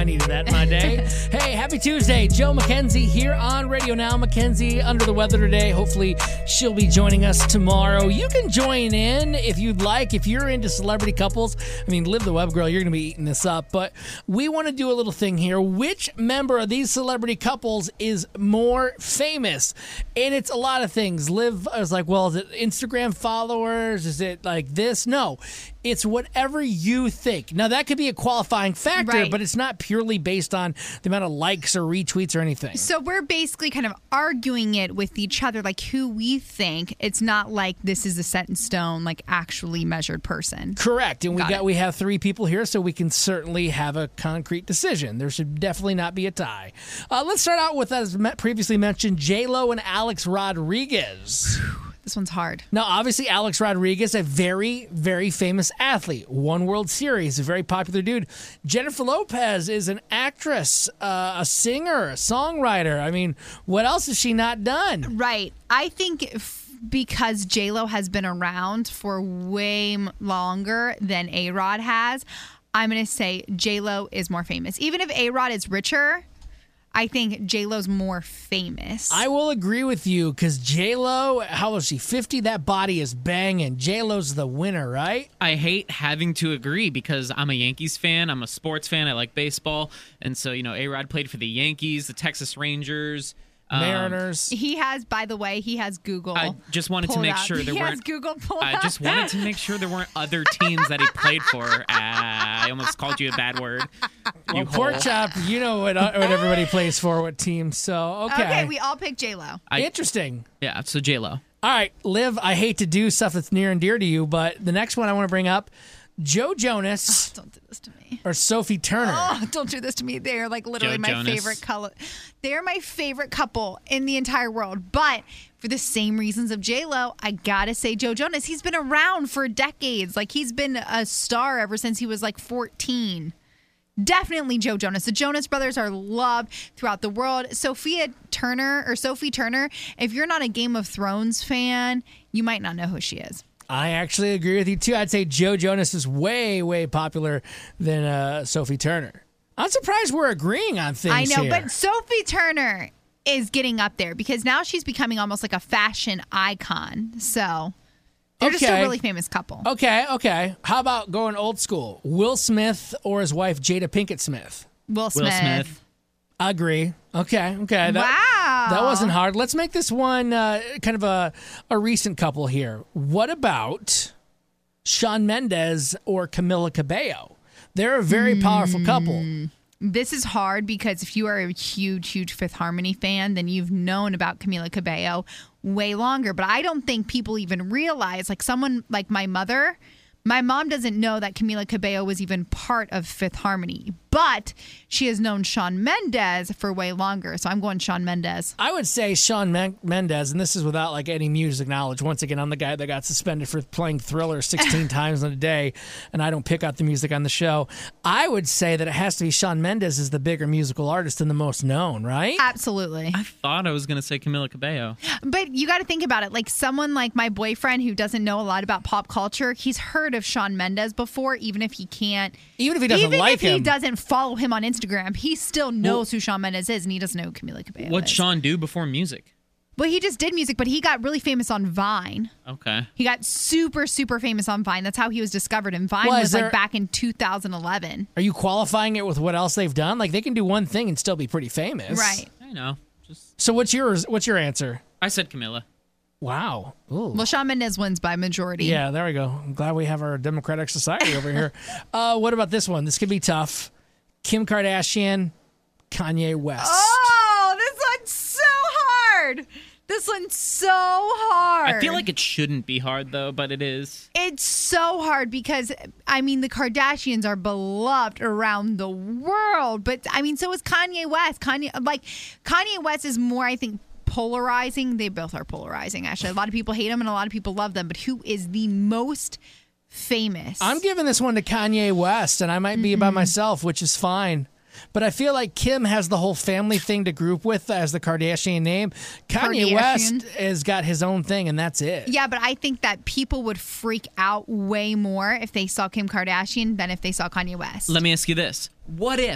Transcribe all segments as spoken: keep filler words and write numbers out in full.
I needed that in my day. Hey, happy Tuesday. Joe Mackenzie here on Radio Now. Mackenzie under the weather today. Hopefully she'll be joining us tomorrow. You can join in if you'd like. If you're into celebrity couples, I mean, Live the Web Girl, you're going to be eating this up. But we want to do a little thing here. Which member of these celebrity couples is more famous? And it's a lot of things. Liv, I was like, well, is it Instagram followers? Is it like this? No. It's whatever you think. Now, that could be a qualifying factor, Right. but it's not purely based on the amount of likes or retweets or anything. So we're basically kind of arguing it with each other, like who we think. It's not like this is a set in stone, like actually measured person. Correct. And we Got got it. we have three people here, so we can certainly have a concrete decision. There should definitely not be a tie. Uh, let's start out with, as me- previously mentioned, J-Lo and Alex Rodriguez. This one's hard. Now, obviously, Alex Rodriguez, a very, very famous athlete, won World Series, a very popular dude. Jennifer Lopez is an actress, uh, a singer, a songwriter. I mean, what else has she not done? Right. I think f- because J-Lo has been around for way m- longer than A-Rod has, I'm going to say J-Lo is more famous. Even if A-Rod is richer, I think J-Lo's more famous. I will agree with you because J-Lo, how old is she? fifty? That body is banging. J-Lo's the winner, right? I hate having to agree because I'm a Yankees fan. I'm a sports fan. I like baseball. And so, you know, A-Rod played for the Yankees, the Texas Rangers. um, Mariners. He has, by the way, he has Google. I just wanted to pulled make up. sure there he has weren't. Google pulled I just up. wanted to make sure there weren't other teams that he played for. Uh, I almost called you a bad word. Well, You Pork hole. Chop, you know what, what everybody plays for, what team. So, okay. Okay, we all picked J-Lo. I- Interesting. Yeah, so J-Lo. All right, Liv, I hate to do stuff that's near and dear to you, but the next one I want to bring up, Joe Jonas Don't do this to me. or Sophie Turner. Oh, don't do this to me. They're like literally Joe my Jonas. favorite color. They're my favorite couple in the entire world. But for the same reasons of J-Lo, I gotta say Joe Jonas. He's been around for decades. Like he's been a star ever since he was like fourteen. Definitely Joe Jonas. The Jonas Brothers are loved throughout the world. Sophia Turner or Sophie Turner, if you're not a Game of Thrones fan, you might not know who she is. I actually agree with you, too. I'd say Joe Jonas is way, way popular than uh, Sophie Turner. I'm surprised we're agreeing on things I know, here. but Sophie Turner is getting up there because now she's becoming almost like a fashion icon. So they're just a Okay. really famous couple. Okay, okay. How about going old school? Will Smith or his wife, Jada Pinkett Smith? Will Smith. Will Smith. I agree. Okay, okay. That, Wow. That wasn't hard. Let's make this one uh, kind of a, a recent couple here. What about Shawn Mendes or Camila Cabello? They're a very powerful couple. This is hard because if you are a huge, huge Fifth Harmony fan, then you've known about Camila Cabello way longer. But I don't think people even realize, like someone like my mother, my mom doesn't know that Camila Cabello was even part of Fifth Harmony. But she has known Shawn Mendes for way longer. So I'm going Shawn Mendes. I would say Shawn Men- Mendes, and this is without like any music knowledge. Once again, I'm the guy that got suspended for playing Thriller sixteen times in a day, and I don't pick out the music on the show. I would say that it has to be Shawn Mendes is the bigger musical artist and the most known, right? Absolutely. I thought I was going to say Camila Cabello. But you got to think about it. Like someone like my boyfriend who doesn't know a lot about pop culture, he's heard of Shawn Mendes before, even if he can't. Even if he doesn't even like if he him. doesn't follow him on Instagram, he still knows who Shawn Mendes is, and he doesn't know who Camila Cabello What'd is. Sean do before music? Well, he just did music, but he got really famous on Vine. Okay. He got super, super famous on Vine. That's how he was discovered. And Vine Well, was is there- like back in two thousand eleven. Are you qualifying it with what else they've done? Like they can do one thing and still be pretty famous. Right. I know. Just So what's yours? What's your answer? I said Camila. Wow. Ooh. Well, Shawn Mendes wins by majority. Yeah, there we go. I'm glad we have our democratic society over here. Uh, what about this one? This could be tough. Kim Kardashian, Kanye West. Oh, this one's so hard. This one's so hard. I feel like it shouldn't be hard though, but it is. It's so hard because, I mean, the Kardashians are beloved around the world. But, I mean, so is Kanye West. Kanye, like, Kanye West is more, I think, polarizing. They both are polarizing, actually. A lot of people hate him and a lot of people love them. But who is the most famous? I'm giving this one to Kanye West, and I might be by myself, which is fine. But I feel like Kim has the whole family thing to group with as the Kardashian name. Kanye Kardashian. West has got his own thing, and that's it. Yeah, but I think that people would freak out way more if they saw Kim Kardashian than if they saw Kanye West. Let me ask you this. What if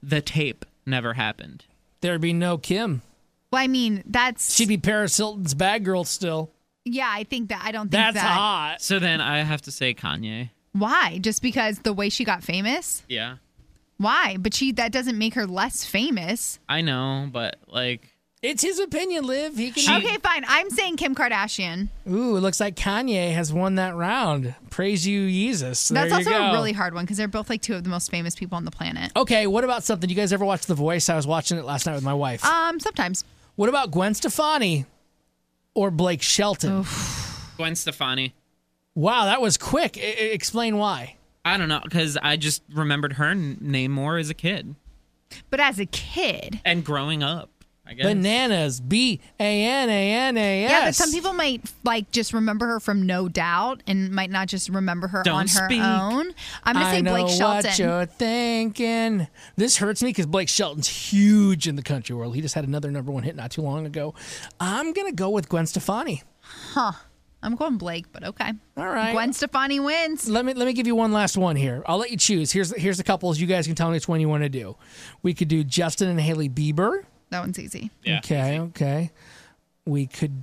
the tape never happened. There'd be no Kim. Well, I mean, that's She'd be Paris Hilton's bad girl still. yeah. I think that I don't think That's that. hot. So then I have to say Kanye. Why? Just because the way she got famous? Yeah, Why? But she that doesn't make her less famous. I know, but like, It's his opinion, Liv. He can. She- Okay, fine. I'm saying Kim Kardashian. Ooh, it looks like Kanye has won that round. Praise you, Jesus. There That's you also go. a really hard one because they're both like two of the most famous people on the planet. Okay, what about something? You guys ever watch The Voice? I was watching it last night with my wife. Um, sometimes. What about Gwen Stefani or Blake Shelton? Gwen Stefani. Wow, that was quick. I- I- explain why. I don't know, because I just remembered her n- name more as a kid But as a kid. and growing up, I guess. Bananas. B A N A N A S. Yeah, but some people might like just remember her from No Doubt and might not just remember her Don't on her speak. own. I'm gonna I say know Blake Shelton. what you're thinking. This hurts me because Blake Shelton's huge in the country world. He just had another number one hit not too long ago. I'm going to go with Gwen Stefani. Huh. I'm going Blake, but okay. All right. Gwen Stefani wins. Let me let me give you one last one here. I'll let you choose. Here's here's the couples. You guys can tell me which one you want to do. We could do Justin and Hailey Bieber. That one's easy. Yeah, okay, easy. okay. We could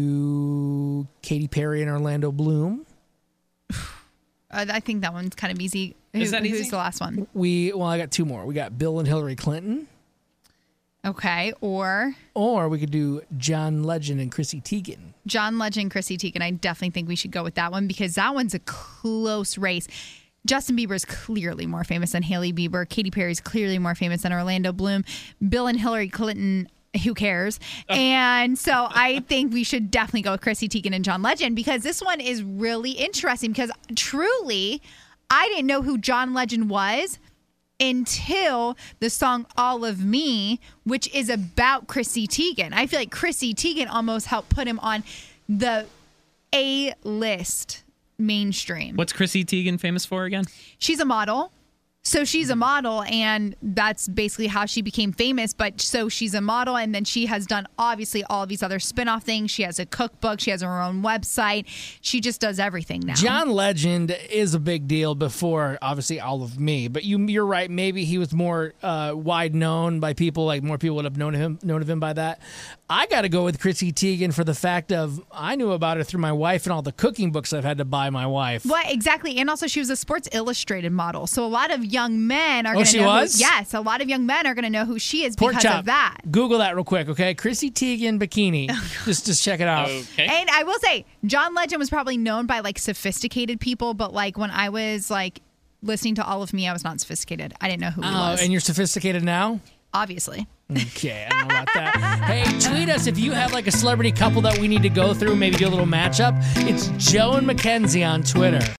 do Katy Perry and Orlando Bloom. Uh, I think that one's kind of easy. Who, Is that Who's easy? the last one? We well, I got two more. We got Bill and Hillary Clinton, Okay. Or or we could do John Legend and Chrissy Teigen. John Legend, Chrissy Teigen. I definitely think we should go with that one because that one's a close race. Justin Bieber is clearly more famous than Hailey Bieber. Katy Perry is clearly more famous than Orlando Bloom. Bill and Hillary Clinton, who cares? And so I think we should definitely go with Chrissy Teigen and John Legend because this one is really interesting because truly, I didn't know who John Legend was until the song All of Me, which is about Chrissy Teigen. I feel like Chrissy Teigen almost helped put him on the A-list mainstream. What's Chrissy Teigen famous for again? She's a model. So she's a model, and that's basically how she became famous. But so she's a model, and then she has done obviously all of these other spin-off things. She has a cookbook. She has her own website. She just does everything now. John Legend is a big deal before, obviously, All of Me. But you, you're right. Maybe he was more uh, wide known by people. Like more people would have known of him, known of him by that. I got to go with Chrissy Teigen for the fact of I knew about her through my wife and all the cooking books I've had to buy my wife. What exactly? And also, she was a Sports Illustrated model. So a lot of young men are Oh, going to she know. was? Who, yes, a lot of young men are going to know who she is Pork because chop. of that. Google that real quick, okay? Chrissy Teigen bikini. just, just check it out. Okay. And I will say, John Legend was probably known by like sophisticated people, but like when I was like listening to All of Me, I was not sophisticated. I didn't know who he Oh, was. and you're sophisticated now? Obviously. Okay, I don't know about that. Hey, tweet us if you have like a celebrity couple that we need to go through, maybe do a little matchup. It's Joe and Mackenzie on Twitter.